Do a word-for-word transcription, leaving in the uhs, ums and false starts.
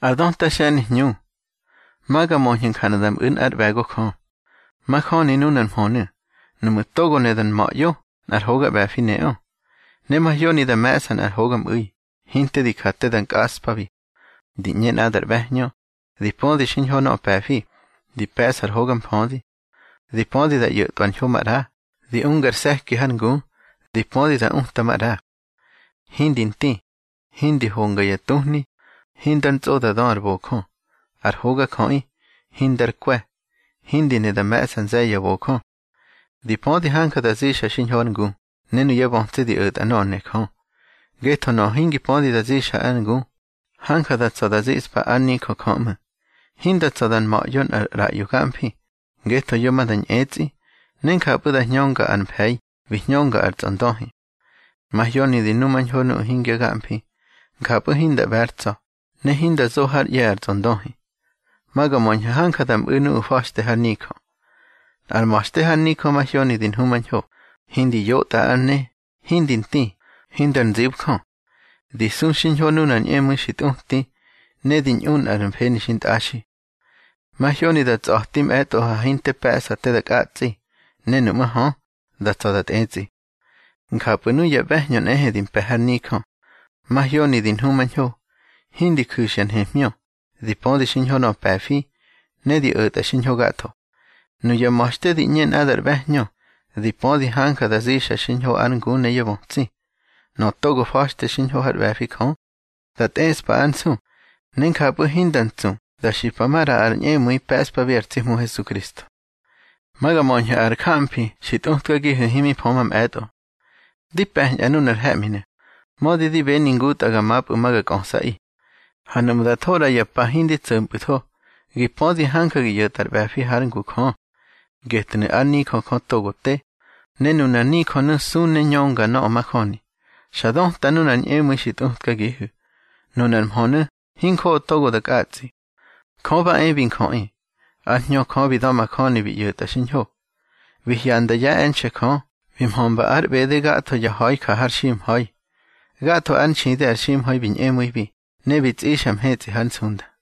Ardon ta shani nyu. Maga mohin kanadam un at bago kon. Makoni nunan honu. Numutogo nedan mayo. Ar hoga bafi neo. Nema yoni da masan ar hogam ui. Hinte di katte dan kaspavi. Di nyen adar bahnyo. Di pondi shin ho no bafi. Di pas ar hogam pondi. Di pondi da yut wan ho mara. Di ungar sehki han gu. Di pondi da unta mara. Hindin ti. Hindi honga ya tuhni. Hindan tsoda don ar bokon. Ar hoga koi. Hindar kwe. Hindi ne da masan zaya bokon. Di pondi hanka da zisha shin ho ngu. Nenu ya bonte di ut anon ne kon. Geto no hingi pondi da zisha an gu. Hanka da tsoda zispa anni ko koma. Hinda tsodan ma yon ar ra yukampi. Geto yoma dan etzi. Nenka buda nyonga an pei. Vi nyonga ar tsondohi. Mahyoni di numan honu hinga gampi. Kapu hinda bertso. Ne hinda zohar ye ar tsondohi. Maga monja hanka dam unu ufoste har niko. Al moste har niko mahyoni din human ho. Hindi yota anne. Hindin ti. Hindan zibko. Di sun shin honu nan emu shit unti. Ne din un ar mpeni shint ashi. Mahyoni da tsohtim eto ha hinte pesa te da katsi. Ne numa ho. Da tsodat etzi. Kapunu ya behnyon ehe din pehar niko. Mahyoni din human ho. Hindi kushan hemyo. Di pondi shin ho no pefi. Ne di uta shin ho gato. Nu ya moshte di nyen adar behnyo. Di pondi hanka da zisha shin ho angu ne ya bonzi. No togo foste shin ho har befi kon. Dat es pa ansu. Nen kapu hindan tsu. Da shipamara ar nye mui pespa verti mu Jesu Cristo. Maga monja ar kampi. Shit untka gihu himi pomam edo. Di pehn anun ar hemine. Modi di be ningut agamap umaga konsai. Hanum da thora ya pahindi tsumputho. Gi podi hanka gi yotar befi harangu kon. Getne anni kon kon togote. Nenu na ni kon sunne nyonga no makoni. Shadon tanunan emu shit untka gihu. Nunan mhonu. Hinko togo da katsi. Koba ebin koi. Anyo kobi da makoni bi yota shinho. Vihyanda ya enche kon. Vimhomba ar bede gato ya hoi ka har shim hoi. Gato an chide ar shim hoi bin emui bi. Ne bits isham hetzi han sunda.